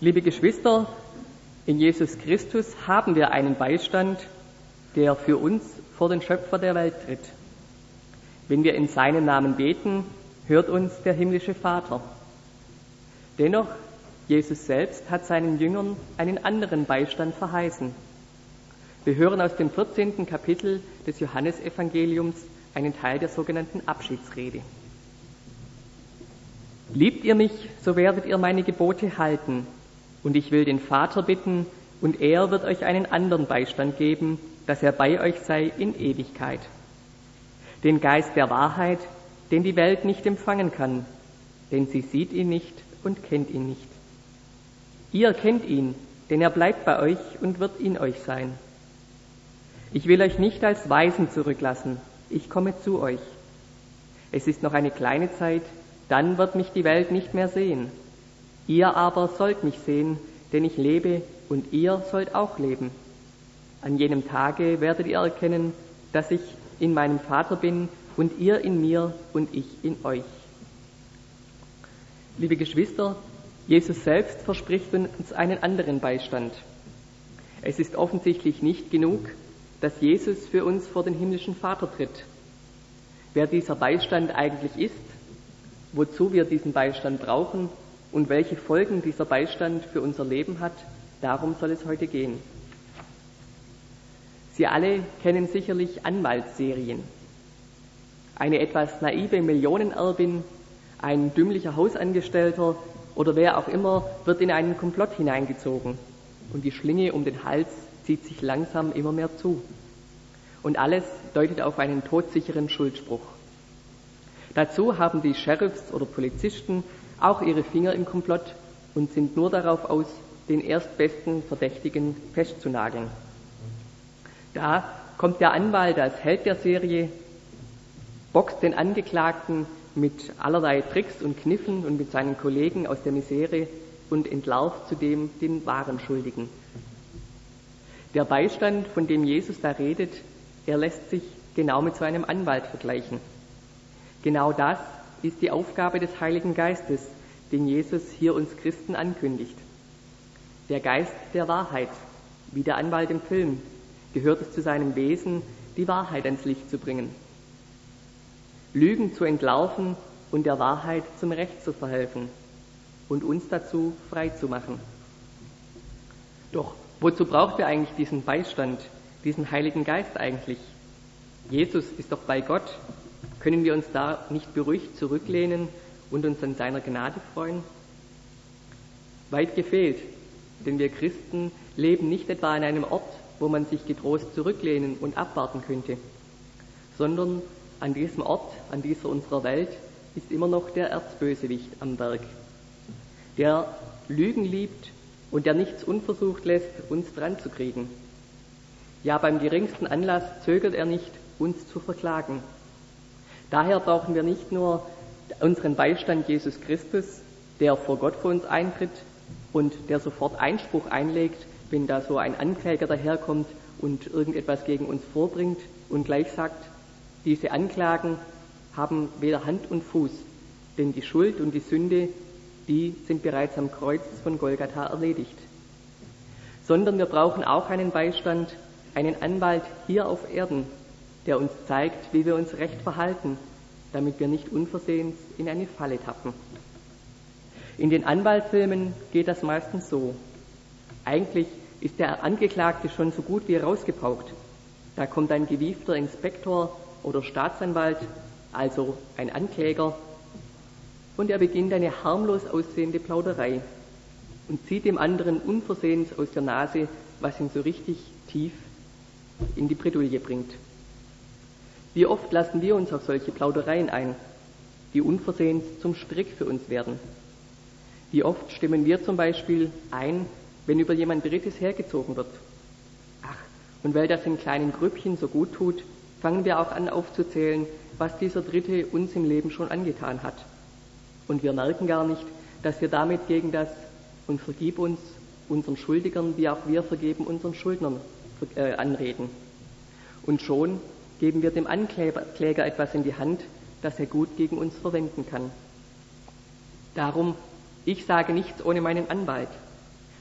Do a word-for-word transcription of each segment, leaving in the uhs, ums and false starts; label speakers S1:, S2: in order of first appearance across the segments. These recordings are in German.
S1: Liebe Geschwister, in Jesus Christus haben wir einen Beistand, der für uns vor den Schöpfer der Welt tritt. Wenn wir in seinem Namen beten, hört uns der himmlische Vater. Dennoch, Jesus selbst hat seinen Jüngern einen anderen Beistand verheißen. Wir hören aus dem vierzehnten Kapitel des Johannesevangeliums einen Teil der sogenannten Abschiedsrede. Liebt ihr mich, so werdet ihr meine Gebote halten, und ich will den Vater bitten, und er wird euch einen anderen Beistand geben, dass er bei euch sei in Ewigkeit. Den Geist der Wahrheit, den die Welt nicht empfangen kann, denn sie sieht ihn nicht und kennt ihn nicht. Ihr kennt ihn, denn er bleibt bei euch und wird in euch sein. Ich will euch nicht als Waisen zurücklassen, ich komme zu euch. Es ist noch eine kleine Zeit, dann wird mich die Welt nicht mehr sehen. Ihr aber sollt mich sehen, denn ich lebe und ihr sollt auch leben. An jenem Tage werdet ihr erkennen, dass ich in meinem Vater bin und ihr in mir und ich in euch. Liebe Geschwister, Jesus selbst verspricht uns einen anderen Beistand. Es ist offensichtlich nicht genug, dass Jesus für uns vor den himmlischen Vater tritt. Wer dieser Beistand eigentlich ist, wozu wir diesen Beistand brauchen und welche Folgen dieser Beistand für unser Leben hat, darum soll es heute gehen. Sie alle kennen sicherlich Anwaltsserien. Eine etwas naive Millionenerbin, ein dümmlicher Hausangestellter oder wer auch immer wird in einen Komplott hineingezogen und die Schlinge um den Hals zieht sich langsam immer mehr zu. Und alles deutet auf einen todsicheren Schuldspruch. Dazu haben die Sheriffs oder Polizisten auch ihre Finger im Komplott und sind nur darauf aus, den erstbesten Verdächtigen festzunageln. Da kommt der Anwalt als Held der Serie, boxt den Angeklagten mit allerlei Tricks und Kniffen und mit seinen Kollegen aus der Misere und entlarvt zudem den wahren Schuldigen. Der Beistand, von dem Jesus da redet, er lässt sich genau mit so einem Anwalt vergleichen. Genau das ist die Aufgabe des Heiligen Geistes, den Jesus hier uns Christen ankündigt. Der Geist der Wahrheit, wie der Anwalt im Film, gehört es zu seinem Wesen, die Wahrheit ans Licht zu bringen. Lügen zu entlarven und der Wahrheit zum Recht zu verhelfen und uns dazu frei zu machen. Doch wozu braucht er eigentlich diesen Beistand, diesen Heiligen Geist eigentlich? Jesus ist doch bei Gott. Können wir uns da nicht beruhigt zurücklehnen und uns an seiner Gnade freuen? Weit gefehlt, denn wir Christen leben nicht etwa an einem Ort, wo man sich getrost zurücklehnen und abwarten könnte, sondern an diesem Ort, an dieser unserer Welt, ist immer noch der Erzbösewicht am Werk, der Lügen liebt und der nichts unversucht lässt, uns dran zu kriegen. Ja, beim geringsten Anlass zögert er nicht, uns zu verklagen. Daher brauchen wir nicht nur unseren Beistand Jesus Christus, der vor Gott für uns eintritt und der sofort Einspruch einlegt, wenn da so ein Ankläger daherkommt und irgendetwas gegen uns vorbringt und gleich sagt, diese Anklagen haben weder Hand und Fuß, denn die Schuld und die Sünde, die sind bereits am Kreuz von Golgatha erledigt. Sondern wir brauchen auch einen Beistand, einen Anwalt hier auf Erden, der uns zeigt, wie wir uns recht verhalten, damit wir nicht unversehens in eine Falle tappen. In den Anwaltsfilmen geht das meistens so. Eigentlich ist der Angeklagte schon so gut wie rausgepaukt. Da kommt ein gewiefter Inspektor oder Staatsanwalt, also ein Ankläger, und er beginnt eine harmlos aussehende Plauderei und zieht dem anderen unversehens aus der Nase, was ihn so richtig tief in die Bredouille bringt. Wie oft lassen wir uns auf solche Plaudereien ein, die unversehens zum Strick für uns werden? Wie oft stimmen wir zum Beispiel ein, wenn über jemand Drittes hergezogen wird? Ach, und weil das in kleinen Grüppchen so gut tut, fangen wir auch an aufzuzählen, was dieser Dritte uns im Leben schon angetan hat. Und wir merken gar nicht, dass wir damit gegen das und vergib uns unseren Schuldigern, wie auch wir vergeben unseren Schuldnern äh, anreden. Und schon geben wir dem Ankläger etwas in die Hand, das er gut gegen uns verwenden kann. Darum, ich sage nichts ohne meinen Anwalt.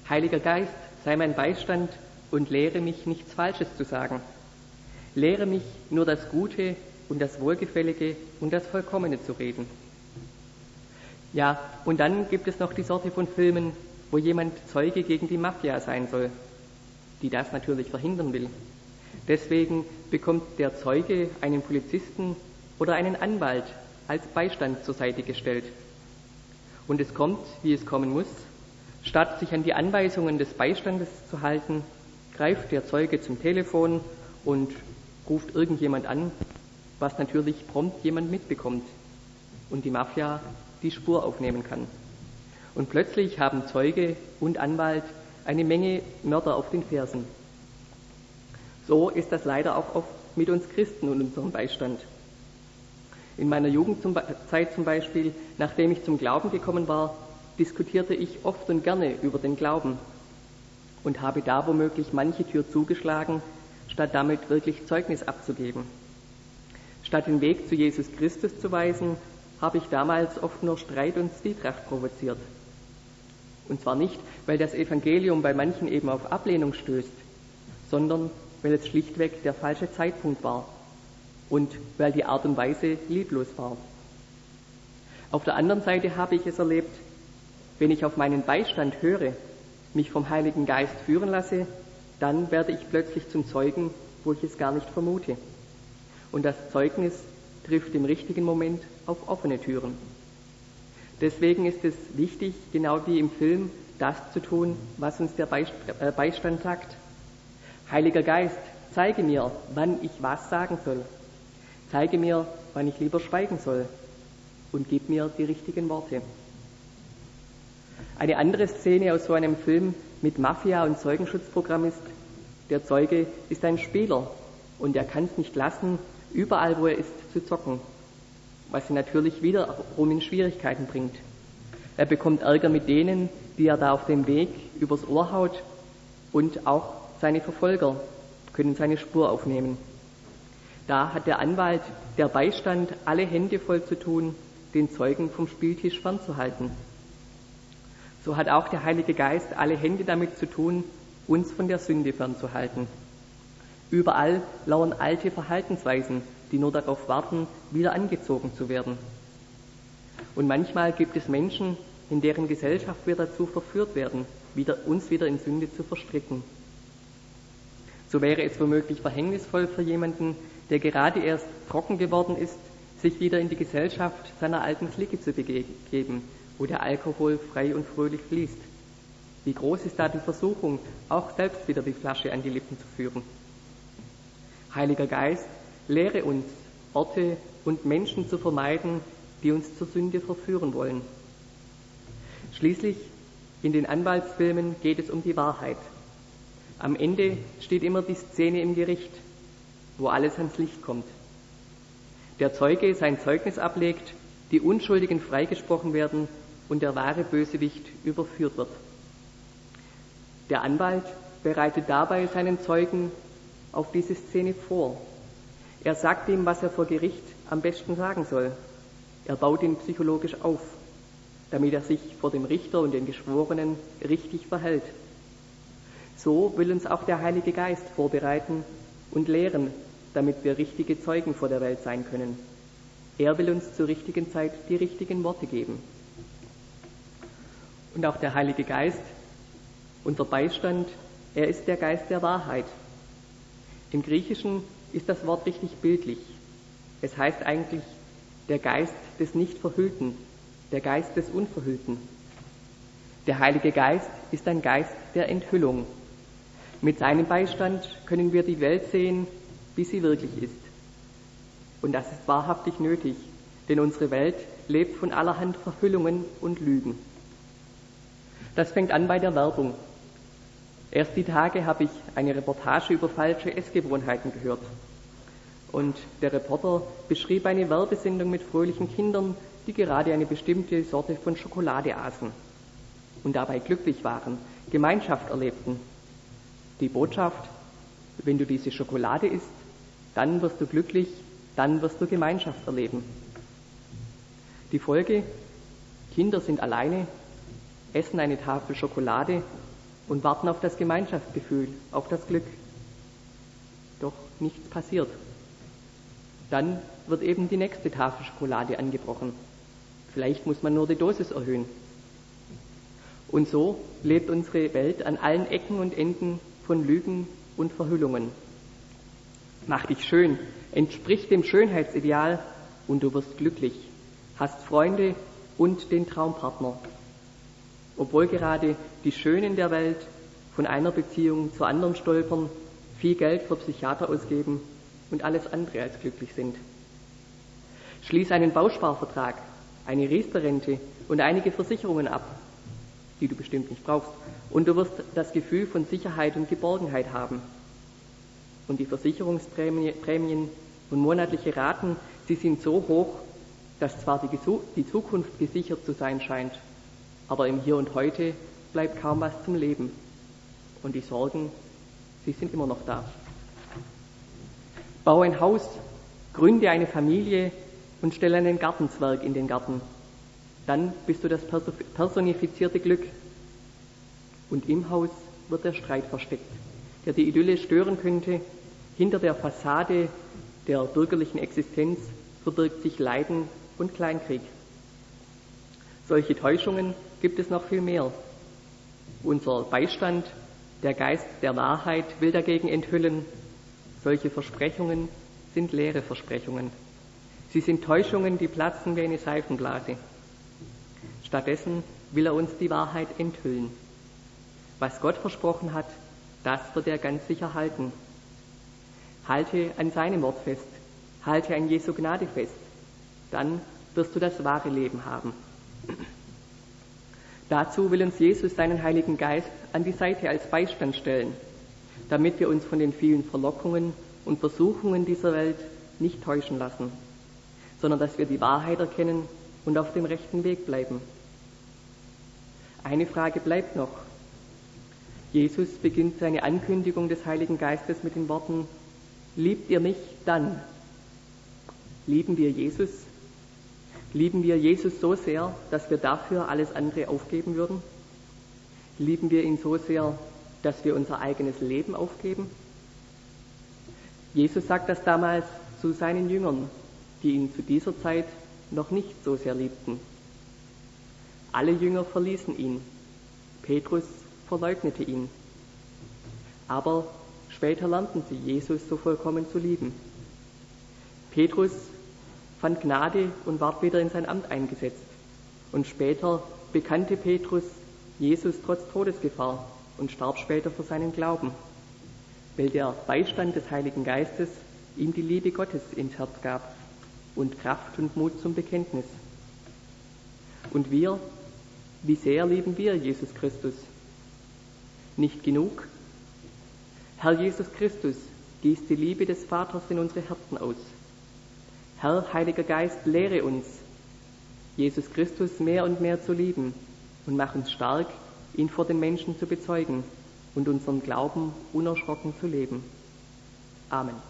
S1: Heiliger Geist, sei mein Beistand und lehre mich, nichts Falsches zu sagen. Lehre mich, nur das Gute und das Wohlgefällige und das Vollkommene zu reden. Ja, und dann gibt es noch die Sorte von Filmen, wo jemand Zeuge gegen die Mafia sein soll, die das natürlich verhindern will. Deswegen bekommt der Zeuge einen Polizisten oder einen Anwalt als Beistand zur Seite gestellt. Und es kommt, wie es kommen muss. Statt sich an die Anweisungen des Beistandes zu halten, greift der Zeuge zum Telefon und ruft irgendjemand an, was natürlich prompt jemand mitbekommt und die Mafia die Spur aufnehmen kann. Und plötzlich haben Zeuge und Anwalt eine Menge Mörder auf den Fersen. So ist das leider auch oft mit uns Christen und unserem Beistand. In meiner Jugendzeit zum Beispiel, nachdem ich zum Glauben gekommen war, diskutierte ich oft und gerne über den Glauben und habe da womöglich manche Tür zugeschlagen, statt damit wirklich Zeugnis abzugeben. Statt den Weg zu Jesus Christus zu weisen, habe ich damals oft nur Streit und Zwietracht provoziert. Und zwar nicht, weil das Evangelium bei manchen eben auf Ablehnung stößt, sondern weil es schlichtweg der falsche Zeitpunkt war und weil die Art und Weise lieblos war. Auf der anderen Seite habe ich es erlebt, wenn ich auf meinen Beistand höre, mich vom Heiligen Geist führen lasse, dann werde ich plötzlich zum Zeugen, wo ich es gar nicht vermute. Und das Zeugnis trifft im richtigen Moment auf offene Türen. Deswegen ist es wichtig, genau wie im Film, das zu tun, was uns der Beistand sagt. Heiliger Geist, zeige mir, wann ich was sagen soll. Zeige mir, wann ich lieber schweigen soll. Und gib mir die richtigen Worte. Eine andere Szene aus so einem Film mit Mafia und Zeugenschutzprogramm ist, der Zeuge ist ein Spieler und er kann es nicht lassen, überall wo er ist, zu zocken, was ihn natürlich wiederum in Schwierigkeiten bringt. Er bekommt Ärger mit denen, die er da auf dem Weg übers Ohr haut, und auch seine Verfolger können seine Spur aufnehmen. Da hat der Anwalt, der Beistand, alle Hände voll zu tun, den Zeugen vom Spieltisch fernzuhalten. So hat auch der Heilige Geist alle Hände damit zu tun, uns von der Sünde fernzuhalten. Überall lauern alte Verhaltensweisen, die nur darauf warten, wieder angezogen zu werden. Und manchmal gibt es Menschen, in deren Gesellschaft wir dazu verführt werden, wieder, uns wieder in Sünde zu verstricken. So wäre es womöglich verhängnisvoll für jemanden, der gerade erst trocken geworden ist, sich wieder in die Gesellschaft seiner alten Clique zu begeben, wo der Alkohol frei und fröhlich fließt. Wie groß ist da die Versuchung, auch selbst wieder die Flasche an die Lippen zu führen? Heiliger Geist, lehre uns, Orte und Menschen zu vermeiden, die uns zur Sünde verführen wollen. Schließlich, in den Anwaltsfilmen geht es um die Wahrheit. Am Ende steht immer die Szene im Gericht, wo alles ans Licht kommt. Der Zeuge sein Zeugnis ablegt, die Unschuldigen freigesprochen werden und der wahre Bösewicht überführt wird. Der Anwalt bereitet dabei seinen Zeugen auf diese Szene vor. Er sagt ihm, was er vor Gericht am besten sagen soll. Er baut ihn psychologisch auf, damit er sich vor dem Richter und den Geschworenen richtig verhält. So will uns auch der Heilige Geist vorbereiten und lehren, damit wir richtige Zeugen vor der Welt sein können. Er will uns zur richtigen Zeit die richtigen Worte geben. Und auch der Heilige Geist, unser Beistand, er ist der Geist der Wahrheit. Im Griechischen ist das Wort richtig bildlich. Es heißt eigentlich der Geist des Nicht-Verhüllten, der Geist des Unverhüllten. Der Heilige Geist ist ein Geist der Enthüllung. Mit seinem Beistand können wir die Welt sehen, wie sie wirklich ist. Und das ist wahrhaftig nötig, denn unsere Welt lebt von allerhand Verhüllungen und Lügen. Das fängt an bei der Werbung. Erst die Tage habe ich eine Reportage über falsche Essgewohnheiten gehört. Und der Reporter beschrieb eine Werbesendung mit fröhlichen Kindern, die gerade eine bestimmte Sorte von Schokolade aßen und dabei glücklich waren, Gemeinschaft erlebten. Die Botschaft: Wenn du diese Schokolade isst, dann wirst du glücklich, dann wirst du Gemeinschaft erleben. Die Folge: Kinder sind alleine, essen eine Tafel Schokolade und warten auf das Gemeinschaftsgefühl, auf das Glück. Doch nichts passiert. Dann wird eben die nächste Tafel Schokolade angebrochen. Vielleicht muss man nur die Dosis erhöhen. Und so lebt unsere Welt an allen Ecken und Enden von Lügen und Verhüllungen. Mach dich schön, entsprich dem Schönheitsideal und du wirst glücklich, hast Freunde und den Traumpartner. Obwohl gerade die Schönen der Welt von einer Beziehung zur anderen stolpern, viel Geld für Psychiater ausgeben und alles andere als glücklich sind. Schließ einen Bausparvertrag, eine Riester-Rente und einige Versicherungen ab, die du bestimmt nicht brauchst, und du wirst das Gefühl von Sicherheit und Geborgenheit haben. Und die Versicherungsprämien und monatliche Raten, sie sind so hoch, dass zwar die, die Zukunft gesichert zu sein scheint, aber im Hier und Heute bleibt kaum was zum Leben. Und die Sorgen, sie sind immer noch da. Bau ein Haus, gründe eine Familie und stelle einen Gartenzwerg in den Garten. Dann bist du das personifizierte Glück. Und im Haus wird der Streit versteckt, der die Idylle stören könnte. Hinter der Fassade der bürgerlichen Existenz verbirgt sich Leiden und Kleinkrieg. Solche Täuschungen gibt es noch viel mehr. Unser Beistand, der Geist der Wahrheit, will dagegen enthüllen. Solche Versprechungen sind leere Versprechungen. Sie sind Täuschungen, die platzen wie eine Seifenblase. Stattdessen will er uns die Wahrheit enthüllen. Was Gott versprochen hat, das wird er ganz sicher halten. Halte an seinem Wort fest, halte an Jesu Gnade fest, dann wirst du das wahre Leben haben. Dazu will uns Jesus seinen Heiligen Geist an die Seite als Beistand stellen, damit wir uns von den vielen Verlockungen und Versuchungen dieser Welt nicht täuschen lassen, sondern dass wir die Wahrheit erkennen und auf dem rechten Weg bleiben. Eine Frage bleibt noch. Jesus beginnt seine Ankündigung des Heiligen Geistes mit den Worten: Liebt ihr mich dann? Lieben wir Jesus? Lieben wir Jesus so sehr, dass wir dafür alles andere aufgeben würden? Lieben wir ihn so sehr, dass wir unser eigenes Leben aufgeben? Jesus sagt das damals zu seinen Jüngern, die ihn zu dieser Zeit noch nicht so sehr liebten. Alle Jünger verließen ihn. Petrus verleugnete ihn. Aber später lernten sie, Jesus so vollkommen zu lieben. Petrus fand Gnade und ward wieder in sein Amt eingesetzt. Und später bekannte Petrus Jesus trotz Todesgefahr und starb später für seinen Glauben, weil der Beistand des Heiligen Geistes ihm die Liebe Gottes ins Herz gab und Kraft und Mut zum Bekenntnis. Und wir, wie sehr lieben wir Jesus Christus? Nicht genug? Herr Jesus Christus, gieß die Liebe des Vaters in unsere Herzen aus. Herr, Heiliger Geist, lehre uns, Jesus Christus mehr und mehr zu lieben und mach uns stark, ihn vor den Menschen zu bezeugen und unseren Glauben unerschrocken zu leben. Amen.